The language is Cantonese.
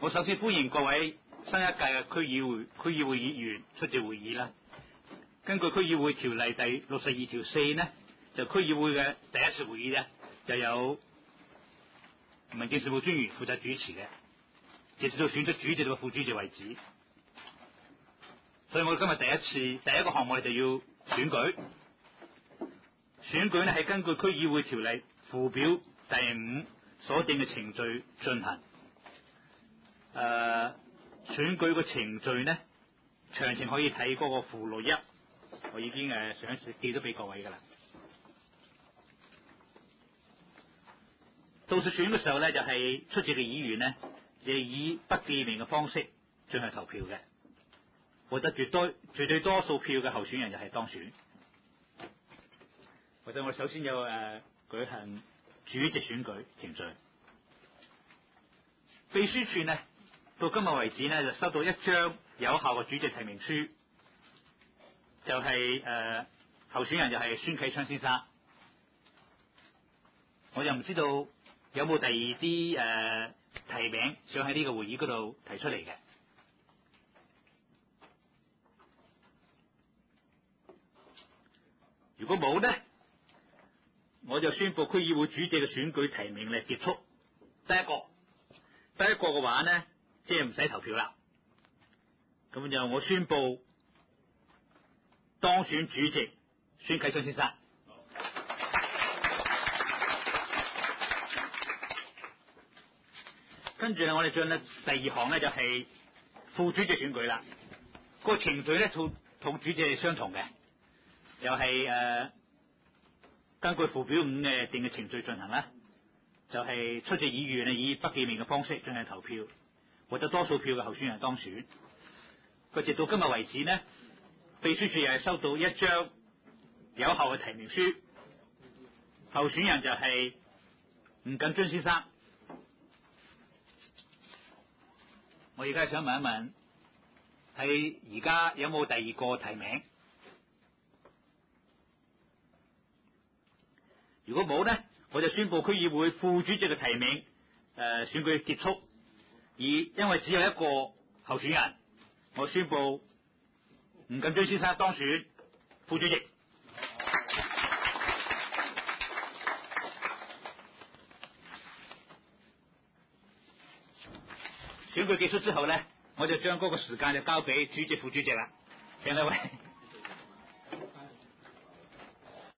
我首先歡迎各位新一屆嘅區議會議員出席會議啦。根據區議會條例第62條4呢，就區議會嘅第一次會議呢，就有民政事務專員負責主持嘅，直至到選出主席同副主席為止。所以我哋今日第一個項目就要選舉。選舉呢係根據區議會條例附表第5所定嘅程序進行。選舉個程序呢，詳情可以睇嗰個附錄1，我已經上一次寄咗俾各位噶啦。到時選嘅時候呢，就係出席嘅議員呢，就係以不記名嘅方式進行投票嘅，獲得絕對多數票嘅候選人就係當選。或者我哋首先有舉行主席選舉程序。秘書處呢，到今日為止呢，就收到一張有效嘅主席提名書，就係候選人就係孫啟昌先生。我又唔知道有冇第二啲提名想喺呢個會議嗰度提出嚟嘅。如果冇呢，我就宣布區議會主席嘅選舉提名咧結束。第一個嘅話呢，即係唔使投票啦。咁就我宣布當選主席孫啟昌先生。跟住咧，我哋進入第二項呢，就係副主席選舉啦。個程序咧同主席係相同嘅，又係根據附表5嘅定嘅程序進行啦。就係出席議員以不記名嘅方式進行投票，獲得多數票嘅候選人當選。直到今日為止呢，秘書處又係收到一張有效嘅提名書，候選人就係吳錦津先生。我而家想問一問，係而家有冇第二個提名？如果冇呢，我就宣布區議會副主席嘅提名選舉結束。因為只有一個候選人，我宣布吳錦津先生當選副主席。選舉結束之後呢，我就將嗰個時間就交俾主席副主席啦。請兩位。